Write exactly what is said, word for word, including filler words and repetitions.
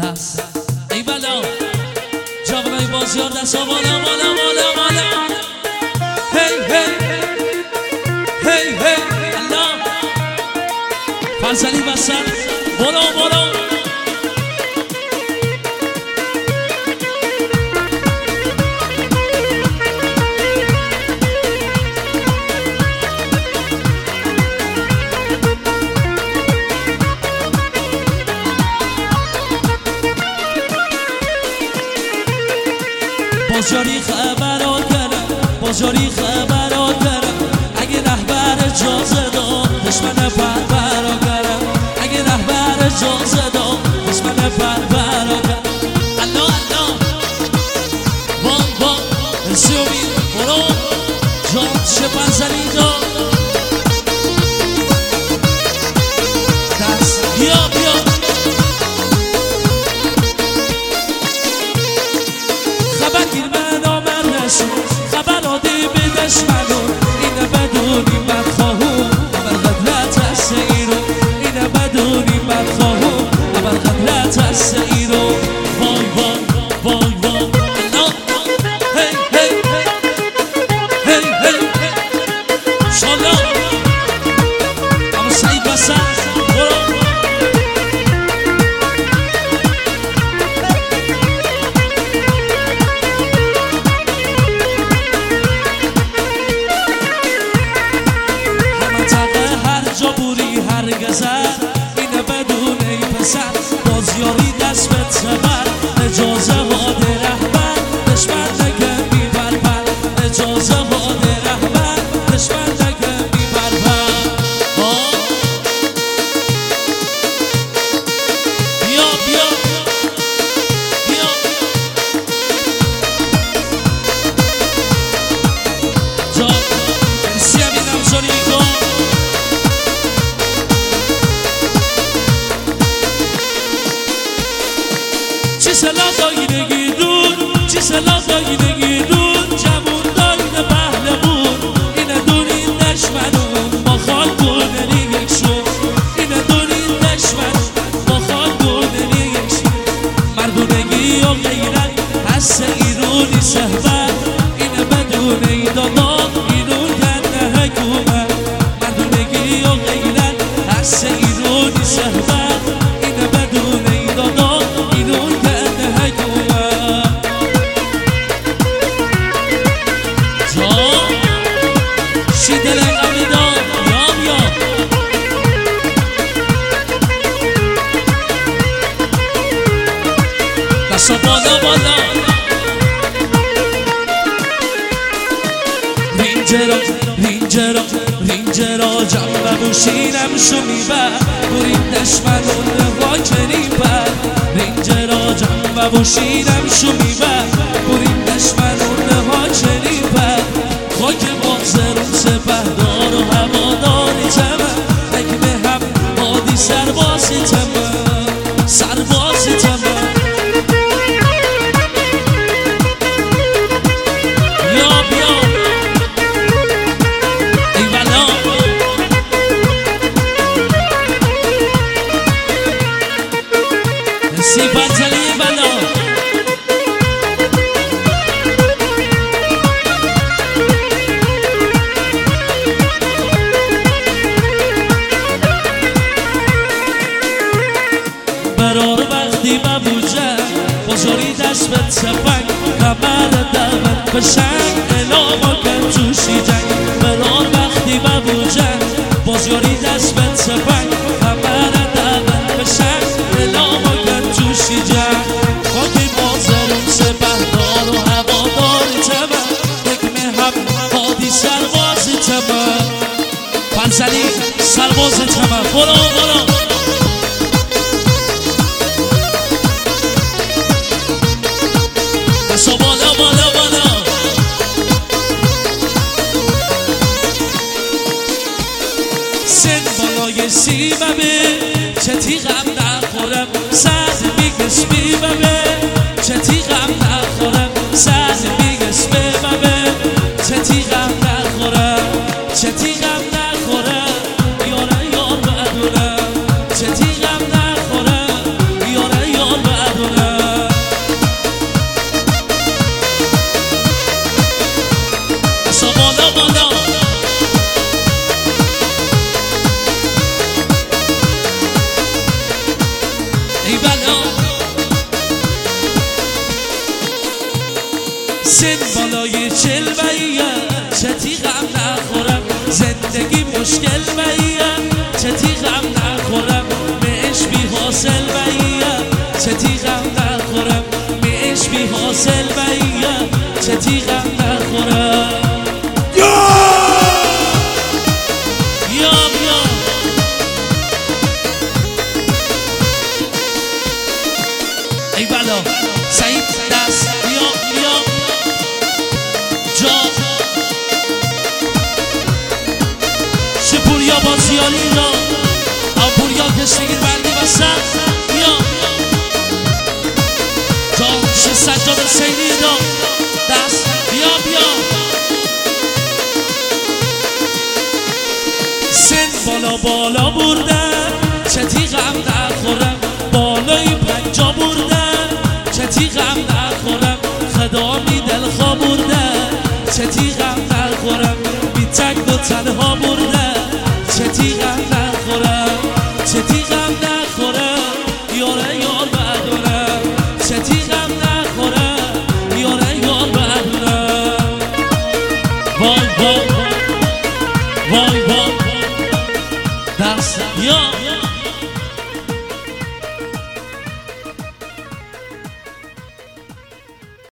دست ای بلا جوانای بازیار دست ها بالا بالا بالا بالا هی هی هی هی الله فرزلی بسن برو برو بازاری خبرها کردم بازاری خبرها کردم اگه رهبر اجازه داد دشمن پرپرها کردم اگه رهبر اجازه داد دشمن پرپرها کردم الله الله وان وان ارسی امید برو جان چه پنزلی داد دست بیا بیا خبر گیر من آمد نشد خبر آده به دشمنون اینه بدونی من خواهون اول قدرت هست ایرو اینه بدونی من خواهون اول قدرت هست ایرو وای وای وای وای الله هی هی هی هی شالا اما سعید بسن برو اینه بدون ای پسر بازیاری دست به تبر اجازه واده رهبر دشمن نگه بی پرپر اجازه واده رهبر دشمن نگه بی پرپر بیا بیا بیا جا سی همینم زنی کن چی سلا دایی نگیدون چی سلا دایی نگیدون جمون دایده پهلمون اینه دونین دشمنون با خالگونه یک شو اینه دونین دشمنون با حالگونه یک شو مردونگی و غیرت هست ایرونی صحبت اینه بدون ای دادان ایرون کنه حکومت مردونگی و غیرت هست ایرونی صحبت اینه بدون ای دادان ایرون دستا بالا بالا رینجرا رینجرا رینجرا جنب بوشینم شو میبر برین دشمنون واکنی بر رینجرا جنب بوشینم شو میبر برین دشمنون واکنی بر خاک بازرون سپهدار و هواداری تمن اگه به هم بادی سربازی تمن سربازی تمن سی پنزلی بلا برار وقتی ببوجه بازاری دست به تفنگ کمر دمت بشنگ اعلام کن توشی جنگ برار وقتی ببوجه بازاری دست به تفنگ کمر دمت بشنگ اعلام کن توشی جنگ خاکی بازرون سپهدار و هواداری تمن دکمه هم حادی سربازی تمن پنزلی سربازی تمن برو برو دستا بالا بالا بالا سن بالای سیبمه چه تیغم نخورم سر میگس بیبمه چه تیغم نخورم سر میگس بیبمه چه تیغم نخورم چه تیغم نخورم یاره یار بدونم چه تیغم نخورم یاره یار بدونم ویم چه تیغم نخورم بهش بی حاصل ویم چه تیغم نخورم بهش بی حاصل ویم چه تیغم نخورم یا یا یا ای بلا سعید دست بیا بیا جا شپوریا بازیالی را آپوریا کشتگیر بندی و سر بیا جا شه سجاد سیدی را دست بیا بیا سن بالا بالا بردن چه تیغم نخورم بالای پنجا بردن چه تیغم نخورم خدامی دل خواه بردن چه تیغم نخورم بی تک و تنها بردن